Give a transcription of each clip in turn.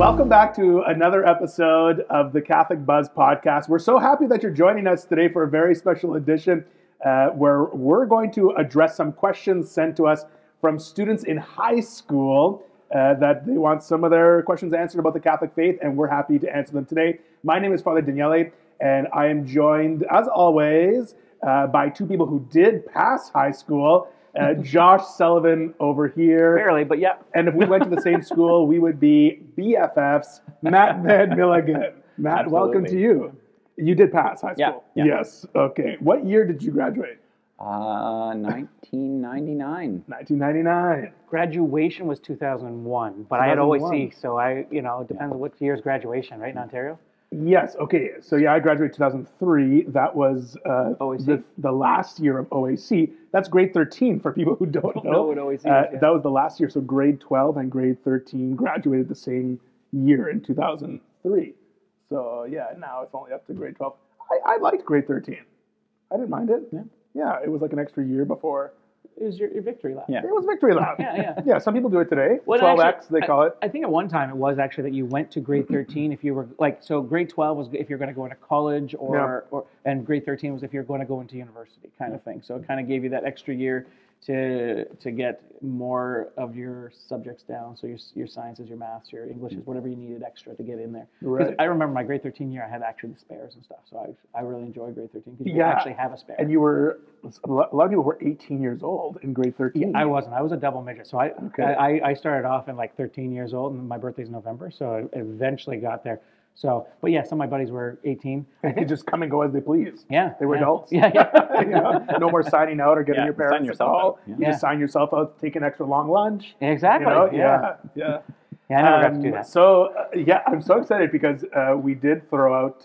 Welcome back to another episode of the Catholic Buzz podcast. We're so happy that you're joining us today for a very special edition where we're going to address some questions sent to us from students in high school that they want some of their questions answered about the Catholic faith, and we're happy to answer them today. My name is Father Daniele, and I am joined, as always, by two people who did pass high school. Josh Sullivan over here. Barely, but yeah. And if we went to the same school, we would be BFFs. Matt Van Milligan. Matt, welcome to you. You did pass high school? Yeah. Yes. Okay. What year did you graduate? 1999. 1999. Graduation was 2001, but I had OAC, so it depends on what year's graduation, right, in Ontario? Yes. Okay. So yeah, I graduated 2003. That was OAC? the last year of OAC. That's grade 13 for people who don't know. what OAC is. That was the last year. So grade 12 and grade 13 graduated the same year in 2003. So yeah, now it's only up to grade 12. I liked grade 13. I didn't mind it. Yeah, it was like an extra year before. It was your victory lap. Yeah. It was victory lap. Yeah, some people do it today. Well, 12X, actually, they call it. I think at one time it was actually that you went to grade 13 if you were so grade 12 was if you're going to go into college and grade 13 was if you're going to go into university kind of thing. So it kind of gave you that extra year to get more of your subjects down. So your sciences, your maths, your Englishes, whatever you needed extra to get in there. Right. I remember my grade 13 year, I had actually the spares and stuff. So I really enjoyed grade 13 because you actually have a spare. And you were, a lot of people were 18 years old in grade 13. I wasn't. I was a double midget. So I started off in like 13 years old, and my birthday's November, so I eventually got there. So, but yeah, some of my buddies were 18. They could just come and go as they please. Yeah. They were adults. Yeah. No more signing out or getting your parents sign to yourself call. out. Yeah. You just sign yourself out, take an extra long lunch. Exactly. Yeah. Yeah, I never got to do that. So, I'm so excited because we did throw out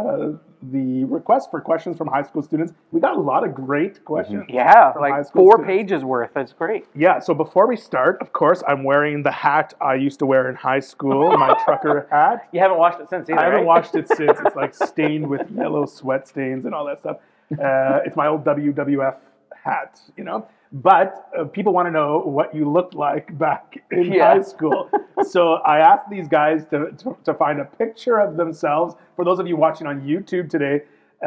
the request for questions from high school students. We got a lot of great questions. Yeah, from high like school 4 students. pages worth. That's great. Yeah, so before we start, of course, I'm wearing the hat I used to wear in high school, my trucker hat. You haven't washed it since either, I haven't right? washed it since. It's like stained with yellow sweat stains and all that stuff. It's my old WWF hat, But people want to know what you looked like back in high school. So I asked these guys to find a picture of themselves, for those of you watching on YouTube today,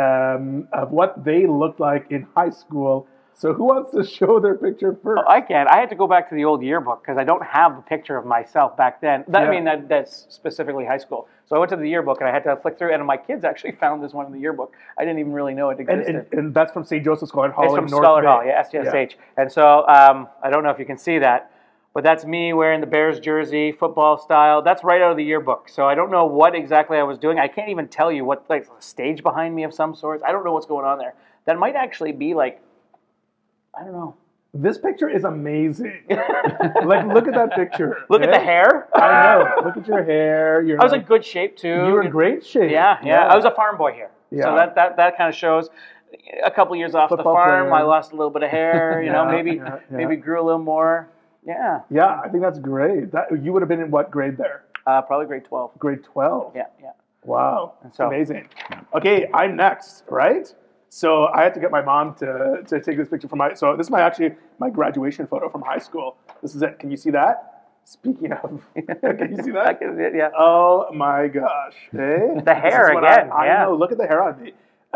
of what they looked like in high school. So who wants to show their picture first? I can. I had to go back to the old yearbook because I don't have a picture of myself back then. I mean, that's specifically high school. So I went to the yearbook and I had to flick through, and my kids actually found this one in the yearbook. I didn't even really know it existed. And that's from St. Joseph's College Hall It's in from North Scholar Bay. Hall, yeah, SJSH. And so I don't know if you can see that, but that's me wearing the Bears jersey, football style. That's right out of the yearbook. So I don't know what exactly I was doing. I can't even tell you what, like, a stage behind me of some sort. I don't know what's going on there. That might actually be like, I don't know. This picture is amazing. Like, look at that picture. Look at the hair. I know. Look at your hair. I was in good shape too. You were in great shape. Yeah. I was a farm boy here. Yeah. So that kind of shows. A couple years off Football the farm, player. I lost a little bit of hair. Maybe grew a little more. Yeah. Yeah, I think that's great. You would have been in what grade there? Probably grade 12. Grade 12. Yeah. Wow. That's So- amazing. Okay, I'm next, right? So I had to get my mom to take this picture from so this is my graduation photo from high school. This is it. Can you see that? Speaking of, can you see that? I can see it, yeah. Oh my gosh. Hey? The hair again, I yeah. know, look at the hair on me.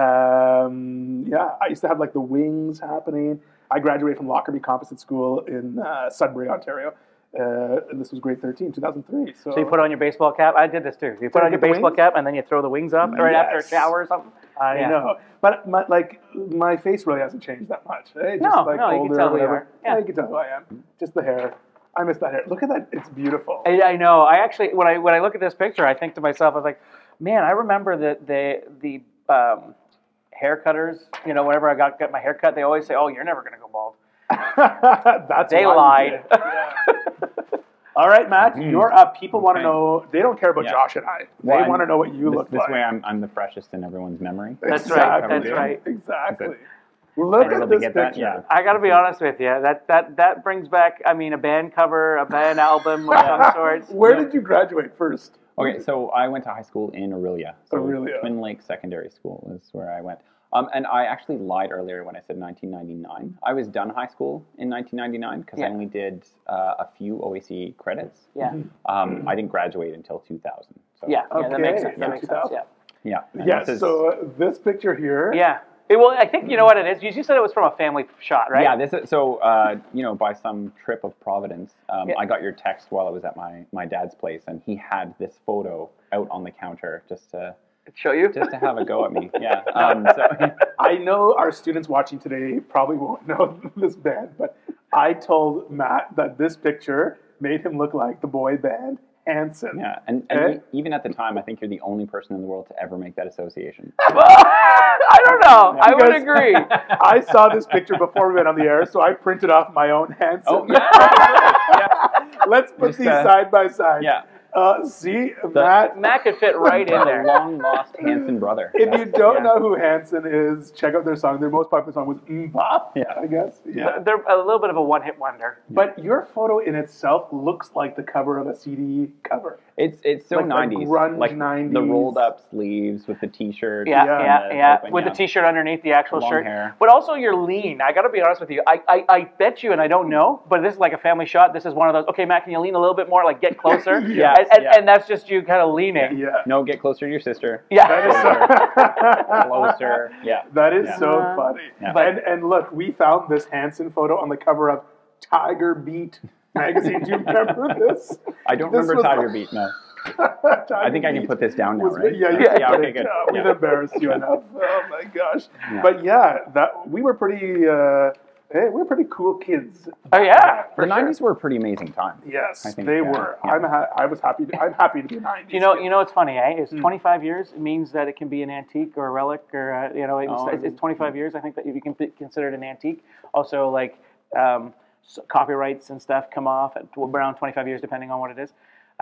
I used to have like the wings happening. I graduated from Lockerbie Composite School in Sudbury, Ontario. And this was grade 13, 2003. So you put on your baseball cap. I did this too. You put on your get the baseball wings? cap and then you throw the wings up right after a shower or something. I know, but my face really hasn't changed that much. Eh? Just No, like you older can tell or who you whatever. are. Yeah. You can tell who I am. Just the hair. I miss that hair. Look at that. It's beautiful. I know. I actually, when I look at this picture, I think to myself, I was like, man, I remember the hair cutters. Whenever I get my hair cut, they always say, "Oh, you're never going to go bald." That's They why you lied. did. Yeah. All right, Matt, you're up. People want to know. They don't care about Josh and I. They Well, want to know what you look This like. way I'm the freshest in everyone's memory. That's right. Exactly. That's right. Exactly. Look able at to this get picture. that? Yeah. I got to be honest with you. That brings back, a band cover, a band album of some sorts. Where did you graduate first? Okay, so I went to high school in Orillia. So Orillia. Twin Lake Secondary School is where I went. And I actually lied earlier when I said 1999. I was done high school in 1999 because I only did a few OAC credits. Yeah. I didn't graduate until 2000. So. Yeah, that makes sense. Okay, That makes sense. Yeah. Yeah. And Yeah, this is- so this picture here. Yeah. Well, I think you know what it is. You said it was from a family shot, right? Yeah, this is so. By some trip of Providence, I got your text while I was at my dad's place, and he had this photo out on the counter just to Show you. have a go at me. Yeah. I know our students watching today probably won't know this band, but I told Matt that this picture made him look like the boy band Hanson. Yeah, and Okay. even at the time, I think you're the only person in the world to ever make that association. I don't know. I would Because agree. I saw this picture before we went on the air, so I printed off my own Hanson. Oh, yeah. Let's put Just, these side by side. Yeah. See, Matt. Matt could fit right in The there. long lost Hanson brother. If you don't Yeah. know who Hanson is, check out their song. Their most popular song was Bop, Yeah. I guess. Yeah. They're a little bit of a one-hit wonder. But your photo in itself looks like the cover of a CD cover. It's so Like the 90s. grunge like 90s. the rolled up sleeves with the t-shirt. Yeah, Yeah. yeah. Open, With the t-shirt underneath the actual Long shirt. hair. But also you're lean. I got to be honest with you. I bet you, and I don't know, but this is like a family shot. This is one of those, okay, Matt, can you lean a little bit more? Like, get closer? Yes, and, yeah. and that's just you kind of leaning. Yeah. No, get closer to your sister. Yeah. That is Closer. Yeah. That is Yeah. so funny. Yeah. And look, we found this Hanson photo on the cover of Tiger Beat magazine. Do you remember this? I don't This remember was Tiger like- Beat, no. Tiger I think I can Beat put this down now, was- right? Yeah, you yeah, can put okay, it good. down. We've Yeah. embarrassed you enough. Oh my gosh. Yeah. But yeah, that we were pretty. Hey, we were pretty cool kids. Oh, yeah. The 90s were a pretty amazing time. Yes, I think, they yeah, were. yeah. I was happy. I'm happy to be 90s. You know what's funny, eh? Hmm. Is 25 years it means that it can be an antique or a relic, or it's 25 years. I think that you can consider it an antique. Also, like copyrights and stuff come off at around 25 years, depending on what it is.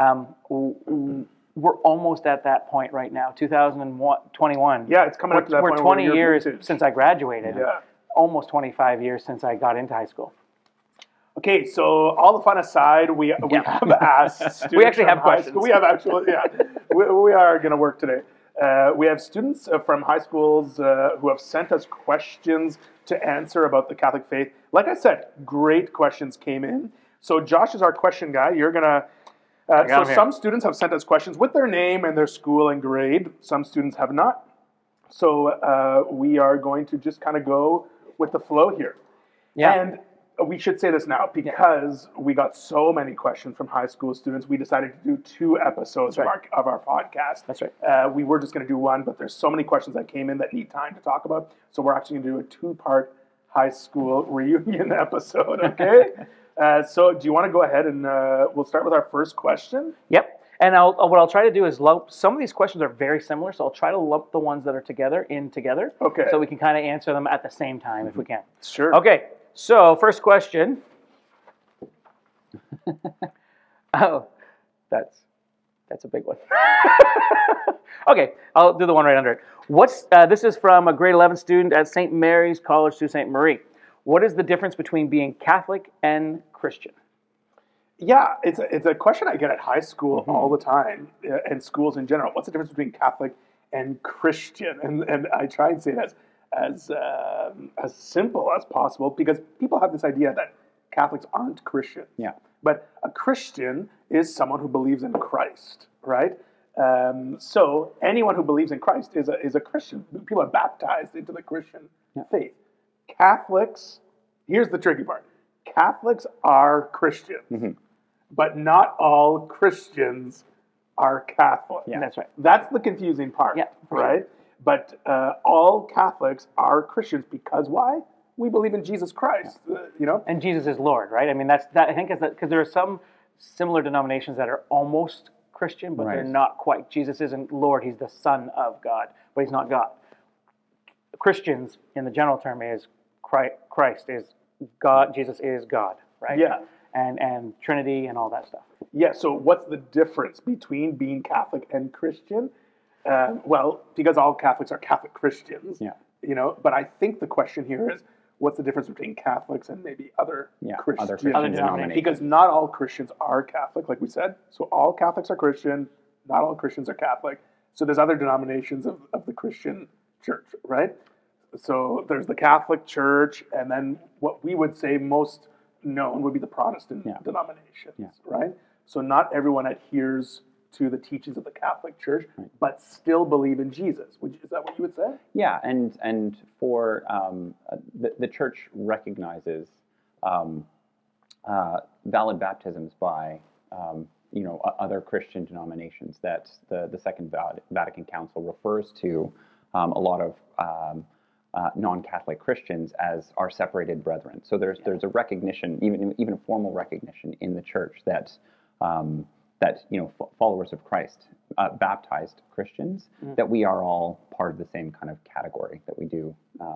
We're almost at that point right now. 2021. Yeah, it's coming up to that We're point. 20 where you're years vintage. since I graduated. Yeah. Almost 25 years since I got into high school. Okay, so all the fun aside, we have asked students We actually from have high questions. school- We have actually, yeah, we are going to work today. We have students from high schools who have sent us questions to answer about the Catholic faith. Like I said, great questions came in. So Josh is our question guy. You're going to... so him here. some students have sent us questions with their name and their school and grade. Some students have not. So we are going to just kind of go with the flow here. Yeah. And we should say this now because we got so many questions from high school students. We decided to do 2 episodes right. of our podcast. That's right. We were just going to do 1, but there's so many questions that came in that need time to talk about. So we're actually going to do a 2-part high school reunion episode. Okay. So do you want to go ahead and we'll start with our first question? Yep. And what I'll try to do is lump, some of these questions are very similar, so I'll try to lump the ones that are together. Okay. So we can kind of answer them at the same time if we can. Sure. Okay, so first question. Oh, that's a big one. Okay, I'll do the one right under it. This is from a grade 11 student at St. Mary's College Sault Ste. Marie. What is the difference between being Catholic and Christian? Yeah, it's a question I get at high school all the time, and schools in general. What's the difference between Catholic and Christian? And I try and say it as simple as possible because people have this idea that Catholics aren't Christians. Yeah. But a Christian is someone who believes in Christ, right? So anyone who believes in Christ is a Christian. People are baptized into the Christian faith. Catholics, here's the tricky part. Catholics are Christians, but not all Christians are Catholic. Yeah, that's right. That's the confusing part, Yeah, for right? But all Catholics are Christians because why? We believe in Jesus Christ, And Jesus is Lord, right? I mean, that I think is that because there are some similar denominations that are almost Christian, but they're Right. not quite. Jesus isn't Lord; he's the Son of God, but he's not God. Christians, in the general term, is Christ is God. Jesus is God, right? Yeah. And Trinity and all that stuff. Yeah, so what's the difference between being Catholic and Christian? Well, because all Catholics are Catholic Christians, Yeah. But I think the question here is, what's the difference between Catholics and maybe other Christians? Other Christian Other denominations. Because not all Christians are Catholic, like we said. So all Catholics are Christian, not all Christians are Catholic. So there's other denominations of the Christian church, right? So there's the Catholic Church, and then what we would say most known would be the Protestant denominations, right? So not everyone adheres to the teachings of the Catholic Church, but still believe in Jesus. Is that what you would say? Yeah, and for the church recognizes valid baptisms by other Christian denominations. That the Second Vatican Council refers to a lot of non-Catholic Christians as our separated brethren. So there's a recognition, even a formal recognition in the church that followers of Christ, baptized Christians, that we are all part of the same kind of category, that we do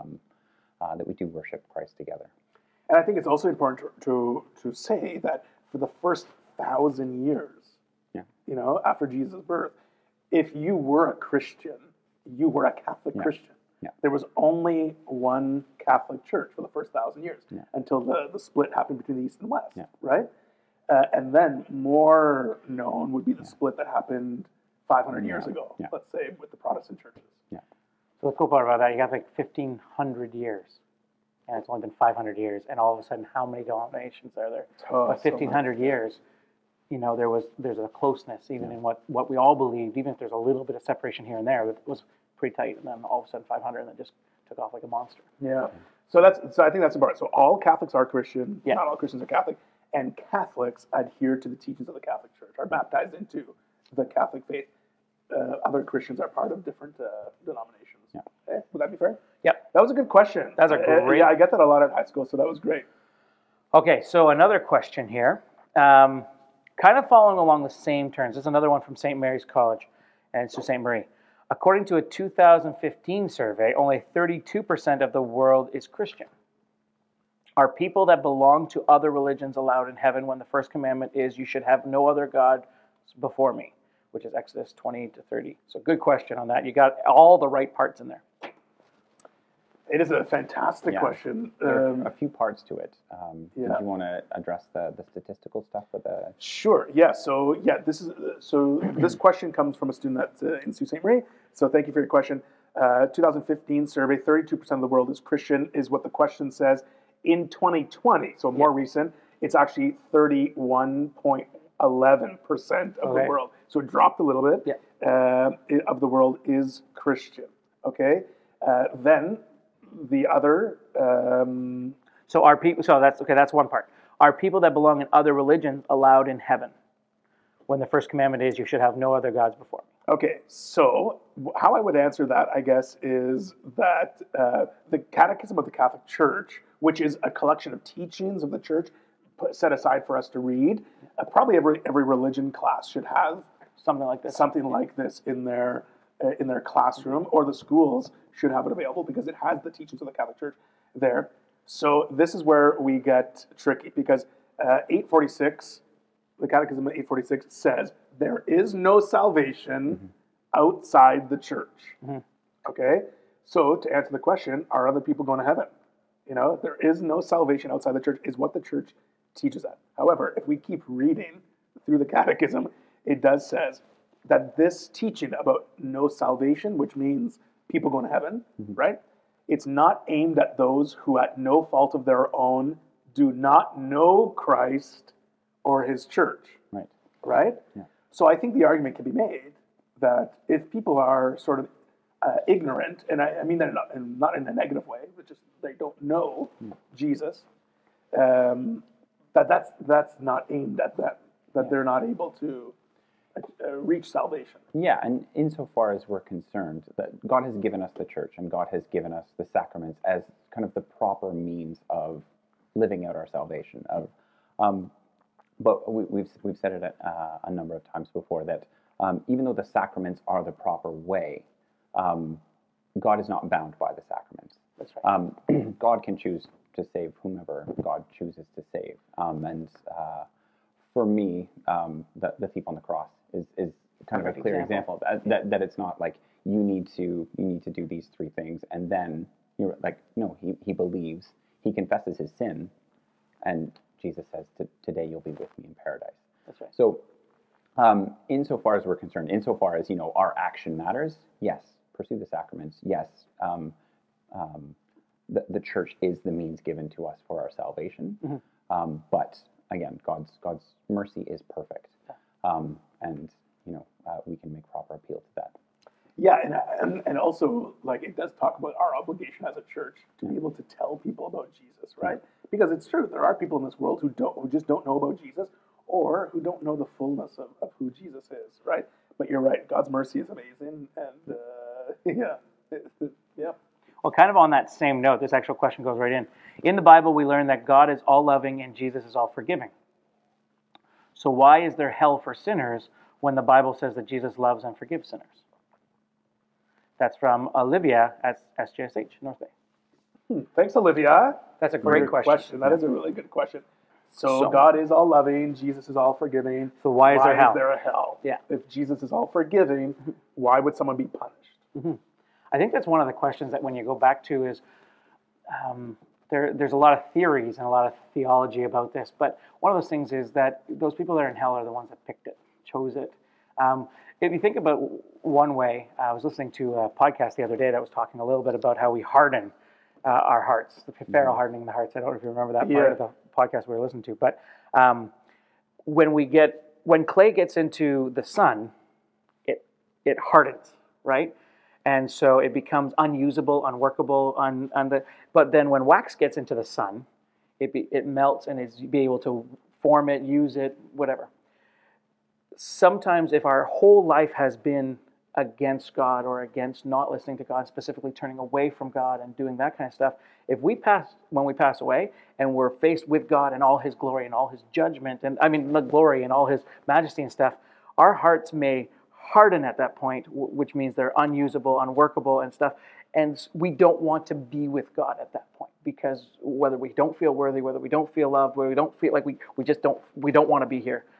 worship Christ together. And I think it's also important to say that for the first 1,000 years, after Jesus' birth, if you were a Christian, you were a Catholic Christian. Yeah. There was only one Catholic Church for the first 1,000 years until the split happened between the East and West, right? And then more known would be the split that happened 500 years ago, let's say, with the Protestant churches. So the cool part about that, you got like 1,500 years, and it's only been 500 years, and all of a sudden, how many denominations are there? But 1,500 years, there's a closeness even in what we all believed, even if there's a little bit of separation here and there, it was pretty tight, and then all of a sudden 500, and then just took off like a monster. Yeah. So I think that's important. So all Catholics are Christian. Not all Christians are Catholic. And Catholics adhere to the teachings of the Catholic Church, are baptized into the Catholic faith. Other Christians are part of different denominations. Yeah. Okay? Would that be fair? Yep. That was a good question. That's a great... Yeah, I get that a lot at high school, so that was great. Okay, so another question here. Kind of following along the same terms. This is another one from St. Mary's College, and it's to St. Marie. According to a 2015 survey, only 32% of the world is Christian. Are people that belong to other religions allowed in heaven when the first commandment is, you should have no other God before me, which is Exodus 20-30. So good question on that. You got all the right parts in there. It is a fantastic question. There are a few parts to it. Do you want to address the statistical stuff? Sure. Yeah. So this question comes from a student in Sault Ste. Marie. So thank you for your question. 2015 survey, 32% of the world is Christian, is what the question says. In 2020, so more recent, it's actually 31.11% of the world. So it dropped a little bit. Of the world is Christian. Okay. Then the other. So are people? So that's okay. That's one part. Are people that belong in other religions allowed in heaven? When the first commandment is, you should have no other gods before me. Okay, so how I would answer that, I guess, is that the Catechism of the Catholic Church, which is a collection of teachings of the Church set aside for us to read, probably every religion class should have something like this in their classroom, or the schools should have it available because it has the teachings of the Catholic Church there. So this is where we get tricky, because 846, the Catechism of 846 says there is no salvation outside the church. Okay, so to answer the question, are other people going to heaven? There is no salvation outside the church is what the church teaches that. However, if we keep reading through the Catechism, it does says that this teaching about no salvation, which means people going to heaven, right? It's not aimed at those who at no fault of their own do not know Christ or his church. Right? Yeah. So I think the argument can be made that if people are sort of ignorant, and I mean that not in a negative way, but just they don't know Jesus, that's not aimed at them, that they're not able to reach salvation. Yeah, and insofar as we're concerned, that God has given us the church and God has given us the sacraments as kind of the proper means of living out our salvation. But we've said it a number of times before that even though the sacraments are the proper way, God is not bound by the sacraments. That's right. God can choose to save whomever God chooses to save. And for me, the thief on the cross is kind of a clear example that it's not like you need to do these three things and then you're like, no, he believes, he confesses his sin, and Jesus says, today you'll be with me in paradise. That's right. So insofar as we're concerned, insofar as, our action matters, yes, pursue the sacraments, yes, the church is the means given to us for our salvation. But again, God's mercy is perfect, and we can make proper appeal to that. Yeah, and also, like, it does talk about our obligation as a church to be able to tell people about Jesus, right? Because it's true, there are people in this world who just don't know about Jesus, or who don't know the fullness of who Jesus is, right? But you're right, God's mercy is amazing, and yeah. Well, kind of on that same note, this actual question goes right in. In the Bible, we learn that God is all loving and Jesus is all forgiving. So why is there hell for sinners when the Bible says that Jesus loves and forgives sinners? That's from Olivia at SJSH, North Bay. Thanks, Olivia. That's a for great your question. That is a really good question. So God is all loving, Jesus is all forgiving. So why is there hell? Is there a hell? Yeah. If Jesus is all forgiving, why would someone be punished? I think that's one of the questions that when you go back to is there's a lot of theories and a lot of theology about this, but one of those things is that those people that are in hell are the ones that picked it, chose it. If you think about one way, I was listening to a podcast the other day that was talking a little bit about how we harden our hearts, the Pharaoh hardening the hearts. I don't know if you remember that part of the podcast we were listening to, but when clay gets into the sun, it hardens, right? And so it becomes unusable, unworkable. But then when wax gets into the sun, it melts and is be able to form it, use it, whatever. Sometimes if our whole life has been against God or against not listening to God, specifically turning away from God and doing that kind of stuff, when we pass away and we're faced with God and all His glory and all His judgment, and I mean the glory and all His majesty and stuff, our hearts may harden at that point, which means they're unusable, unworkable and stuff, and we don't want to be with God at that point, because whether we don't feel worthy, whether we don't feel loved, whether we don't feel like we don't want to be here.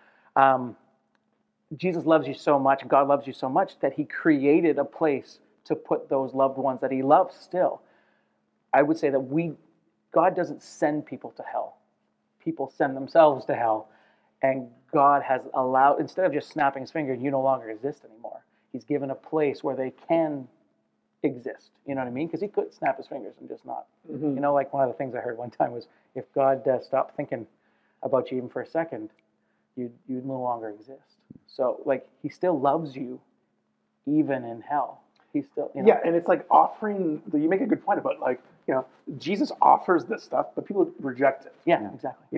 Jesus loves you so much, God loves you so much that He created a place to put those loved ones that He loves still. I would say that God doesn't send people to hell. People send themselves to hell. And God has allowed, instead of just snapping His finger, you no longer exist anymore. He's given a place where they can exist. You know what I mean? Because He could snap His fingers and just not. Like one of the things I heard one time was, if God stopped thinking about you even for a second, you'd no longer exist. So, like, He still loves you, even in hell. He's still, Yeah, and it's like offering. You make a good point about, like, Jesus offers this stuff, but people reject it. Yeah, exactly.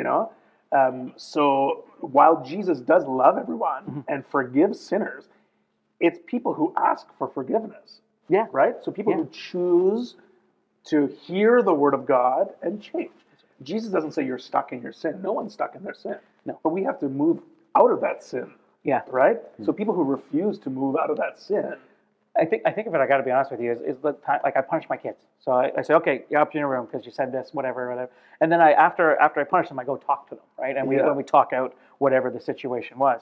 So while Jesus does love everyone and forgive sinners, it's people who ask for forgiveness. Yeah. Right? So people who choose to hear the word of God and change. Jesus doesn't say you're stuck in your sin. No one's stuck in their sin. No. But we have to move out of that sin. Yeah. Right? So people who refuse to move out of that sin. I think of it, I got to be honest with you, is the time, like, I punish my kids. So I say, okay, you're up in your room because you said this, whatever. And then after I punish them, I go talk to them, right? And we talk out whatever the situation was.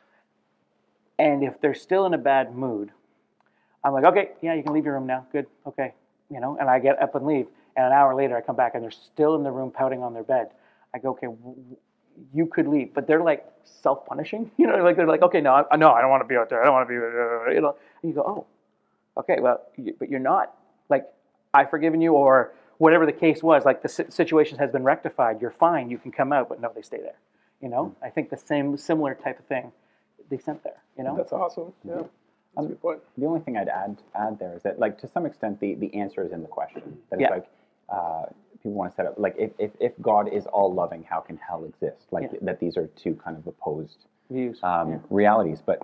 And if they're still in a bad mood, I'm like, okay, yeah, you can leave your room now. Good, okay. And I get up and leave. And an hour later, I come back and they're still in the room pouting on their bed. I go, okay, you could leave. But they're like self-punishing. Like they're like, okay, no, I don't want to be out there. I don't want to be, And you go, oh. Okay, well, but you're not. Like, I've forgiven you, or whatever the case was. Like, the situation has been rectified. You're fine. You can come out, but no, they stay there. I think the similar type of thing they sent there. That's awesome. Yeah, that's a good point. The only thing I'd add there is that, like, to some extent, the answer is in the question. That it's like people want to set up, like, if God is all loving, how can hell exist? Like, that these are two kind of opposed views, realities, but.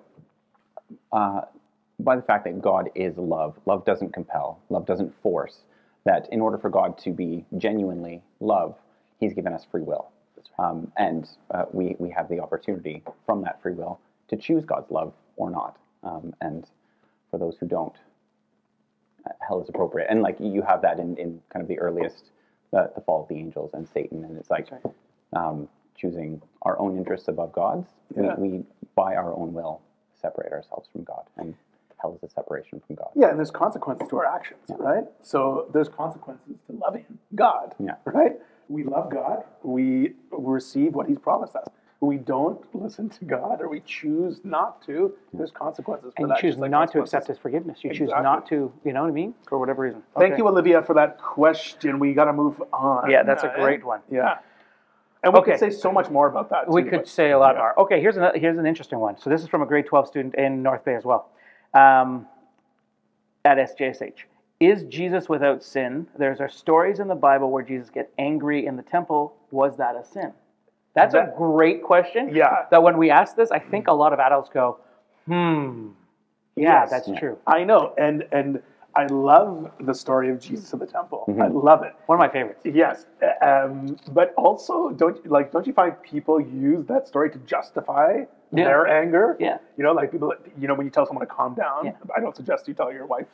By the fact that God is love. Love doesn't compel. Love doesn't force. That in order for God to be genuinely love, He's given us free will. That's right. And we have the opportunity from that free will to choose God's love or not. And for those who don't, hell is appropriate. And, like, you have that in kind of the earliest, the fall of the angels and Satan. And it's like choosing our own interests above God's. Yeah. We, by our own will, separate ourselves from God. And hell is a separation from God. Yeah, and there's consequences to our actions, right? So there's consequences to loving God, right? We love God. We receive what He's promised us. we don't listen to God or we choose not to, there's consequences for And that. you choose just like not to consequences. accept his forgiveness. You choose Exactly. not to, you know what I mean? For whatever reason. Thank Okay. you, Olivia, for that question. We got to move on. Yeah, that's a great one. Yeah. And we Okay. could say so much more about that, too. We could but- say a lot yeah. more. Okay, here's an interesting one. So this is from a grade 12 student in North Bay as well, at SJSH. Is Jesus without sin? There's stories in the Bible where Jesus gets angry in the temple. Was that a sin? That's a great question. Yeah. That when we ask this, I think a lot of adults go, yeah, Yes. that's true. I know. And I love the story of Jesus in the temple. I love it. One of my favorites. Yes, but also don't you find people use that story to justify their anger? Yeah. You know, like people. You know, when you tell someone to calm down. Yeah. I don't suggest you tell your wife.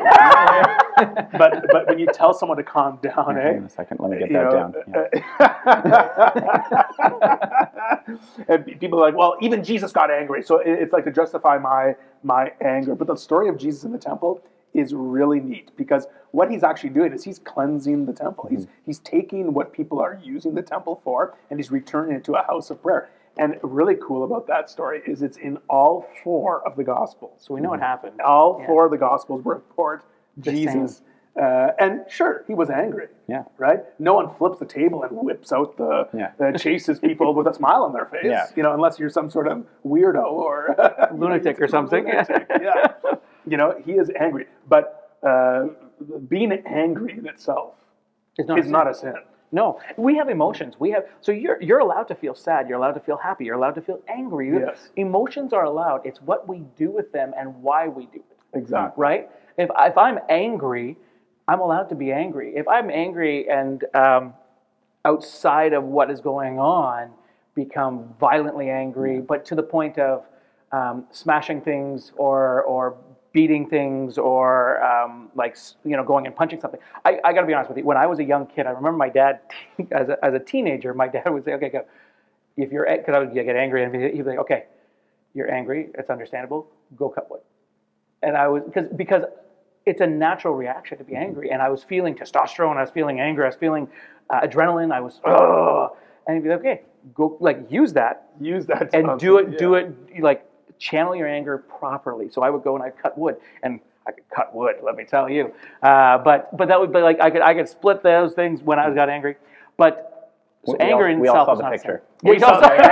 but when you tell someone to calm down, Hang eh? on a second, let me get you that know, down. Yeah. and people are like, well, even Jesus got angry, so it's like to justify my anger. But the story of Jesus in the temple is really neat because what he's actually doing is he's cleansing the temple. He's taking what people are using the temple for and he's returning it to a house of prayer. And really cool about that story is it's in all 4 of the Gospels. So we know what happened. All 4 of the Gospels report The Jesus. And sure, he was angry. Yeah. Right? No one flips the table and whips out chases people with a smile on their face. Yeah. You know, unless you're some sort of weirdo or Lunatic or something. Lunatic, yeah. You know, he is angry. But being angry in itself It's is not a sin. No, we have emotions. So you're allowed to feel sad. You're allowed to feel happy. You're allowed to feel angry. Yes. Emotions are allowed. It's what we do with them and why we do it. Exactly. Right? If I'm angry, I'm allowed to be angry. If I'm angry and outside of what is going on, become violently angry, but to the point of smashing things or beating things or going and punching something. I got to be honest with you. When I was a young kid, I remember my dad, as a teenager, my dad would say, "Okay, go. If you're," because I would get angry, and he'd be like, "Okay, you're angry. It's understandable. Go cut wood." And I was because it's a natural reaction to be angry, and I was feeling testosterone. I was feeling anger. I was feeling adrenaline. I was, and he'd be like, "Okay, go use that." Use that. And do it like channel your anger properly. So I would go and I'd cut wood, and I could cut wood, let me tell you. But that would be like I could split those things when I got angry. But anger in we all itself saw is the not a picture. sin. We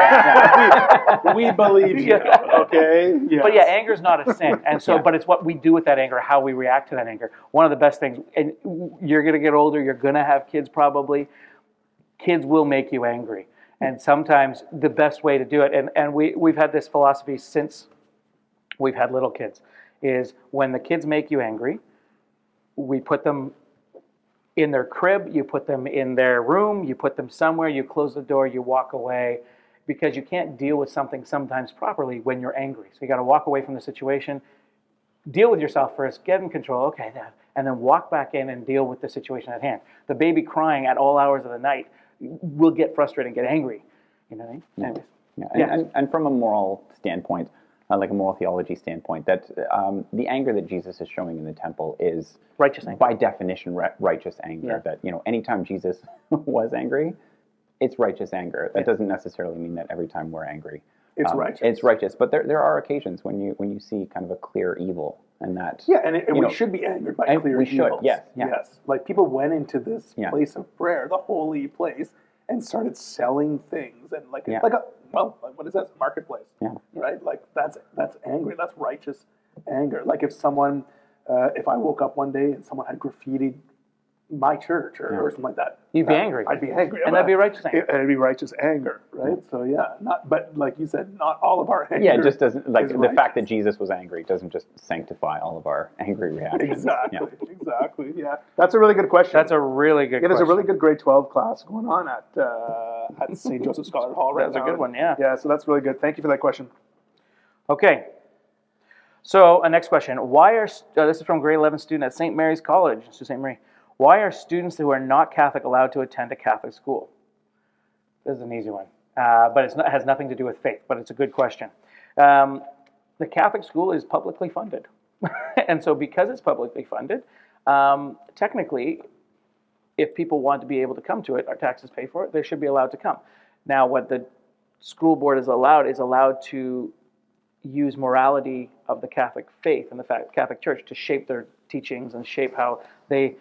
saw we believe you. Okay. Yes. But yeah, anger is not a sin, and so Yeah. but it's what we do with that anger, how we react to that anger. One of the best things, and you're gonna get older, you're gonna have kids probably. Kids will make you angry. And sometimes the best way to do it, and we've had this philosophy since we've had little kids, is when the kids make you angry, we put them in their crib, you put them in their room, you put them somewhere, you close the door, you walk away, because you can't deal with something sometimes properly when you're angry. So you got to walk away from the situation, deal with yourself first, get in control, okay, and then walk back in and deal with the situation at hand. The baby crying at all hours of the night will get frustrated and get angry. You know what I mean? Yeah. Anyways. Yeah. And from a moral standpoint, like a moral theology standpoint, that the anger that Jesus is showing in the temple is Righteous anger. by definition righteous anger. Yeah. That anytime Jesus was angry, it's righteous anger. That doesn't necessarily mean that every time we're angry, It's righteous. It's righteous, but there are occasions when you see kind of a clear evil, and that and we should be angered by and clear we should, evils. yes, yeah. Yes. Like people went into this Yeah. place of prayer, the holy place, and started selling things and what is that? Marketplace. Yeah. Right? Like that's angry. That's righteous anger. Like if someone if I woke up one day and someone had graffitied my church or something like that. You'd be angry. I'd be angry. And that'd be righteous anger. It'd be righteous anger, right? So yeah, but like you said, not all of our anger. Yeah, it just doesn't is the righteous. fact that Jesus was angry doesn't just sanctify all of our angry reactions. Exactly. Yeah, that's a really good question. That's a really good There's question. a really good grade 12 class going on at St. Joseph Scholar Hall right now. That's a good one, yeah. Yeah, so that's really good. Thank you for that question. Okay. So, next question. Why are, this is from grade 11 student at St. Mary's College, Sault Ste. Marie. Why are students who are not Catholic allowed to attend a Catholic school? This is an easy one, but it has nothing to do with faith, but it's a good question. The Catholic school is publicly funded. And so because it's publicly funded, technically, if people want to be able to come to it, our taxes pay for it, they should be allowed to come. Now, what the school board is allowed to use morality of the Catholic faith and the Catholic Church to shape their teachings and shape how they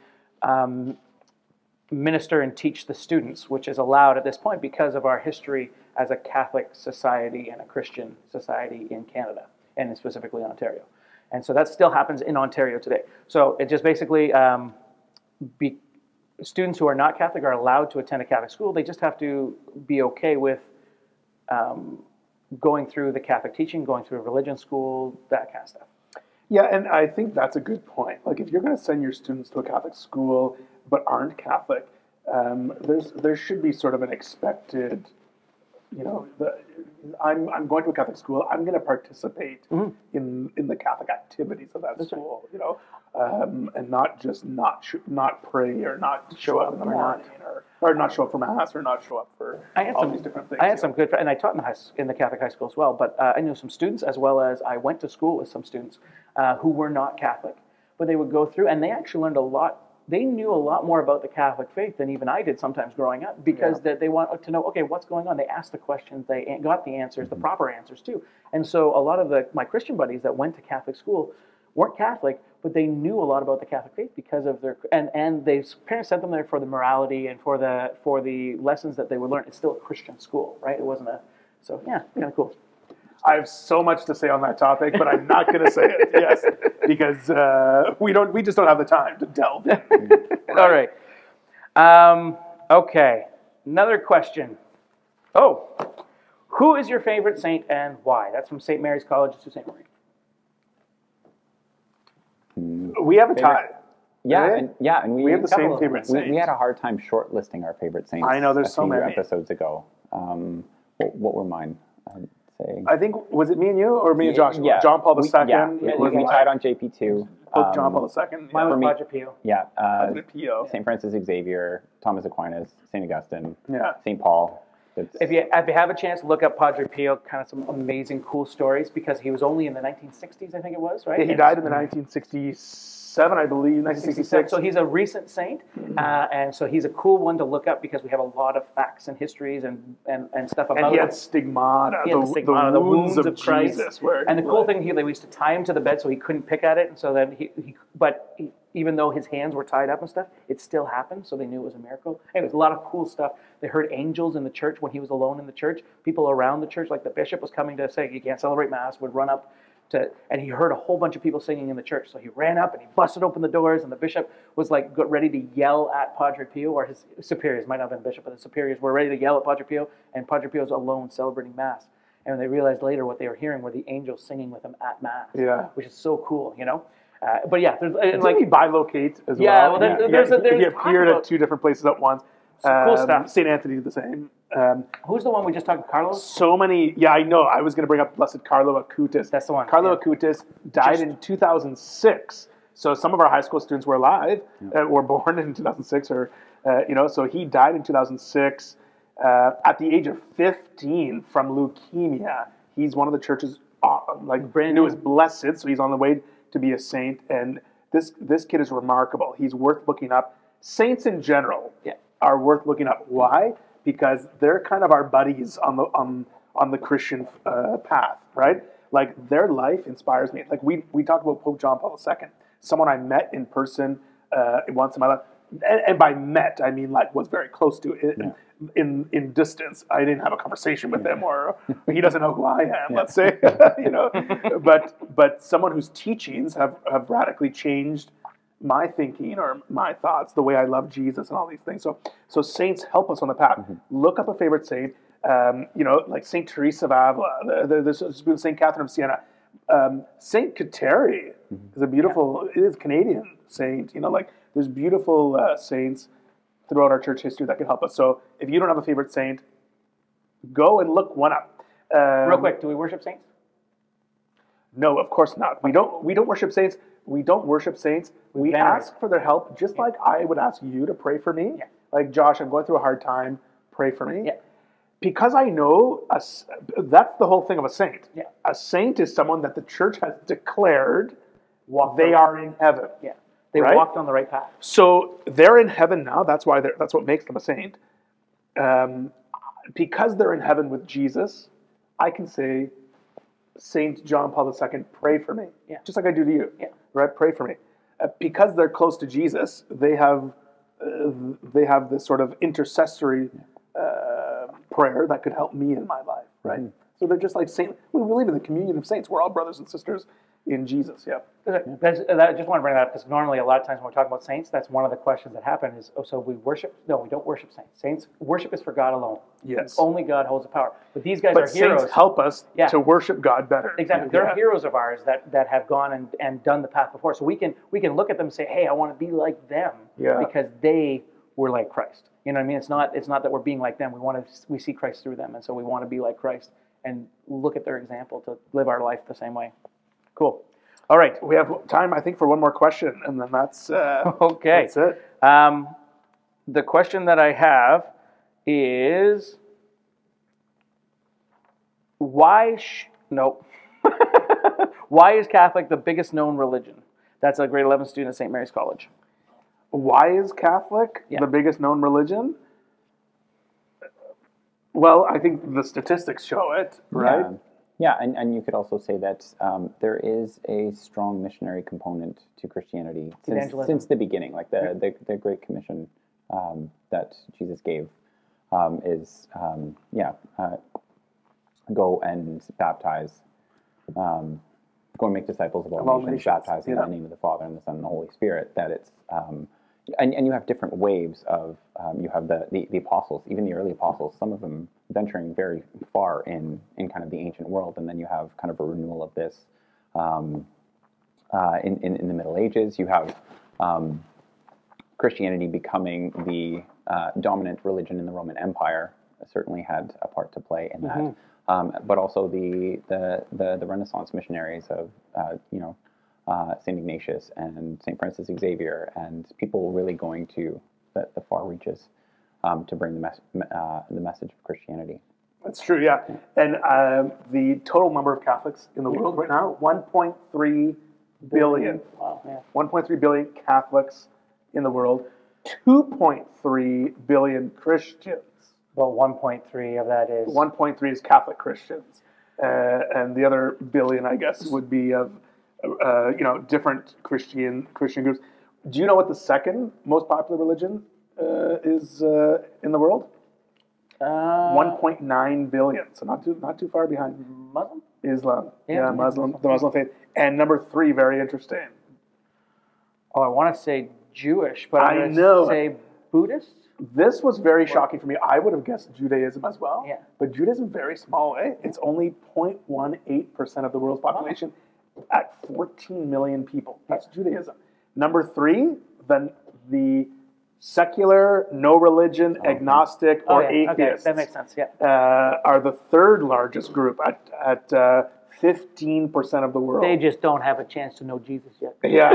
minister and teach the students, which is allowed at this point because of our history as a Catholic society and a Christian society in Canada, and specifically Ontario. And so that still happens in Ontario today. So it just basically, students who are not Catholic are allowed to attend a Catholic school. They just have to be okay with going through the Catholic teaching, going through a religion school, that kind of stuff. Yeah, and I think that's a good point. Like, if you're going to send your students to a Catholic school but aren't Catholic, there should be sort of an expected, I'm going to a Catholic school. I'm going to participate in the Catholic activities of that school, and not just not pray or not show up in the morning or not show up for mass or not show up for all these different things. I had some good, and I taught in the Catholic high school as well. But I knew some students, as well as I went to school with some students who were not Catholic, but they would go through, and they actually learned a lot. They knew a lot more about the Catholic faith than even I did sometimes growing up, because they want to know, okay, what's going on? They asked the questions, they got the answers, the proper answers too. And so a lot of my Christian buddies that went to Catholic school weren't Catholic, but they knew a lot about the Catholic faith because of their and their parents sent them there for the morality and for the lessons that they would learn. It's still a Christian school, right? It wasn't kind of cool. I have so much to say on that topic, but I'm not going to say it. Yes, because we just don't have the time to delve in. Right? All right. Okay. Another question. Oh, who is your favorite saint and why? That's from St. Mary's College to St. Marie. We have a tie. Yeah, and we have the same favorite saint. We had a hard time shortlisting our favorite saints. I know, there's so many episodes ago. What were mine? I think, was it me and you or me and Josh? Yeah. John Paul II. We tied on JP2. Pope John Paul II. Mine was Padre Pio. Yeah. Padre Pio. St. Francis Xavier, Thomas Aquinas, St. Augustine, St. Paul. If you have a chance, look up Padre Pio. Kind of some amazing, cool stories, because he was only in the 1960s, I think it was, right? Yeah, he died in the 1967, I believe, 1966. So he's a recent saint, and so he's a cool one to look up, because we have a lot of facts and histories and stuff about him. And he had stigmata, the wounds of Christ. Jesus. And the cool thing, they used to tie him to the bed so he couldn't pick at it, and so then even though his hands were tied up and stuff, it still happened, so they knew it was a miracle. Anyways, a lot of cool stuff. They heard angels in the church when he was alone in the church. People around the church, like the bishop was coming to say, you can't celebrate Mass, would run up and he heard a whole bunch of people singing in the church. So he ran up and he busted open the doors, and the bishop was ready to yell at Padre Pio, or his superiors, might not have been bishop, but the superiors were ready to yell at Padre Pio, and Padre Pio was alone celebrating Mass. And they realized later what they were hearing were the angels singing with him at Mass, which is so cool, But yeah, there's he bilocate as well. Yeah, well, he appeared at two different places at once. Cool stuff. St. Anthony did the same. Who's the one we just talked about, Carlos? So many. Yeah, I know. I was going to bring up Blessed Carlo Acutis. That's the one. Carlo Acutis died in 2006. So some of our high school students were alive, were born in 2006, so he died in 2006 at the age of 15 from leukemia. He's one of the church's newest blessed, so he's on the way to be a saint. And this kid is remarkable. He's worth looking up. Saints in general are worth looking up. Why? Because they're kind of our buddies on the Christian path, right? Like, their life inspires me. Like, we talked about Pope John Paul II, someone I met in person once in my life, and by met I mean was very close to in distance. I didn't have a conversation with him, or he doesn't know who I am. Let's say, but someone whose teachings have radically changed my thinking or my thoughts, the way I love Jesus and all these things. So saints help us on the path. Look up a favorite saint, like Saint Teresa of Avila. There's Saint Catherine of Siena. Saint Kateri is a beautiful, it is Canadian saint. There's beautiful saints throughout our church history that can help us. So if you don't have a favorite saint, go and look one up. Real quick, do we worship saints? No, of course not. We don't worship saints. We don't worship saints. We ask for their help, just like I would ask you to pray for me. Yeah. Like, Josh, I'm going through a hard time. Pray for me. Yeah. Because I know that's the whole thing of a saint. Yeah. A saint is someone that the church has declared they are in heaven. Yeah. They walked on the right path. So they're in heaven now. That's what makes them a saint. because they're in heaven with Jesus, I can say, Saint John Paul II, pray for me, just like I do to you, right? Pray for me. Because they're close to Jesus, they have this sort of intercessory prayer that could help me in my life, right? So they're just like saint. We believe in the communion of saints. We're all brothers and sisters in Jesus. Yeah. I just want to bring that up because normally a lot of times when we're talking about saints, that's one of the questions that happen is, so we worship? No, we don't worship saints. Saints worship is for God alone. Yes. Only God holds the power. But these guys are heroes. Saints help us to worship God better. Exactly. They're heroes of ours that have gone and done the path before. So we can look at them and say, hey, I want to be like them because they were like Christ. You know what I mean? It's not that we're being like them. We see Christ through them, and so we want to be like Christ and look at their example to live our life the same way. Cool. All right. We have time, I think, for one more question, and then that's okay. That's it. The question that I have is why is Catholic the biggest known religion? That's a grade 11 student at St. Mary's College. Why is Catholic the biggest known religion? Well, I think the statistics show it, right? Yeah, and you could also say that there is a strong missionary component to Christianity since the beginning. Like the Great Commission that Jesus gave is go and baptize, go and make disciples of all nations, baptizing in the name of the Father and the Son and the Holy Spirit. That it's and you have different waves of you have the apostles, even the early apostles, some of them venturing very far in kind of the ancient world, and then you have kind of a renewal of this in the Middle Ages. You have Christianity becoming the dominant religion in the Roman Empire. Certainly had a part to play in that, but also the Renaissance missionaries of St. Ignatius and St. Francis Xavier, and people really going to the far reaches to bring the message of Christianity. That's true, yeah. And the total number of Catholics in the world right now, 1.3 billion. Wow, yeah. 1.3 billion Catholics in the world, 2.3 billion Christians. Well, 1.3 of that is... 1.3 is Catholic Christians. And the other billion, I guess, would be of different Christian groups. Do you know what the second most popular religion is in the world? 1.9 billion. So not too far behind. Muslim? Islam. Yeah, Muslim. The Muslim faith. And number 3, very interesting. Oh, I want to say Jewish, but I'm going to say Buddhist. This was very shocking for me. I would have guessed Judaism as well. Yeah. But Judaism is very small, eh? It's only 0.18% of the world's population at 14 million people. That's Judaism. Number 3, then the secular, no religion, agnostic, or atheists. Okay. That makes sense, are the third largest group at 15% of the world. They just don't have a chance to know Jesus yet.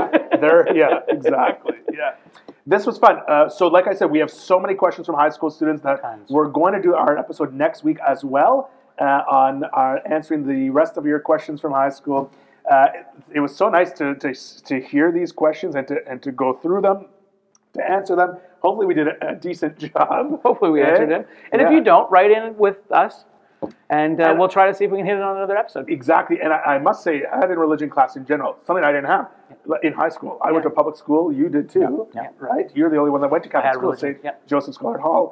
Exactly. Yeah. This was fun. So like I said, we have so many questions from high school students that we're going to do our episode next week as well on answering the rest of your questions from high school. It was so nice to hear these questions and to go through them, to answer them. Hopefully we did a decent job. Hopefully we answered them. And if you don't, write in with us. And we'll try to see if we can hit it on another episode. Exactly. And I must say, I had in religion class in general, something I didn't have in high school. I went to a public school. You did too, right? You're the only one that went to Catholic school, St. Joseph Scholar Hall.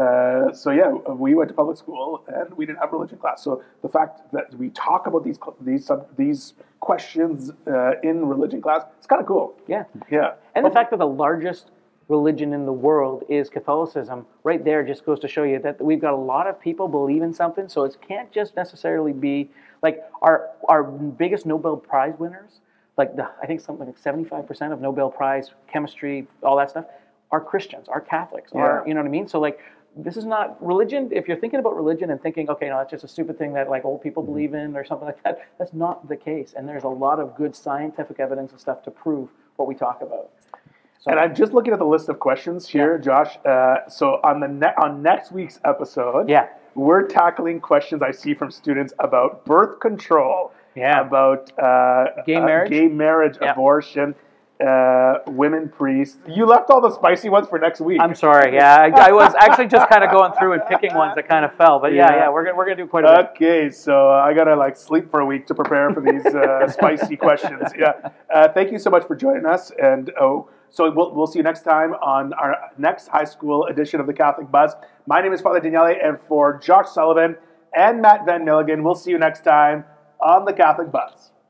We went to public school and we didn't have religion class. So the fact that we talk about these questions in religion class, it's kind of cool. Yeah. Yeah. And the fact that the largest religion in the world is Catholicism, right there just goes to show you that we've got a lot of people believe in something, so it can't just necessarily be like our biggest Nobel Prize winners, I think something like 75% of Nobel Prize chemistry, all that stuff, are Christians, are Catholics, are, you know what I mean? So this is not religion. If you're thinking about religion and thinking, okay, no, that's just a stupid thing that old people believe in or something like that, that's not the case. And there's a lot of good scientific evidence and stuff to prove what we talk about. So, and I'm just looking at the list of questions here, Josh. So on next week's episode, we're tackling questions I see from students about birth control, about gay marriage, abortion, women priests. You left all the spicy ones for next week. I'm sorry. Yeah, I was actually just kind of going through and picking ones that kind of fell. But yeah, we're gonna do quite a bit. Okay, so I gotta sleep for a week to prepare for these spicy questions. Yeah, thank you so much for joining us, and so we'll see you next time on our next high school edition of the Catholic Buzz. My name is Father Daniele, and for Josh Sullivan and Matt Van Milligan, we'll see you next time on the Catholic Buzz.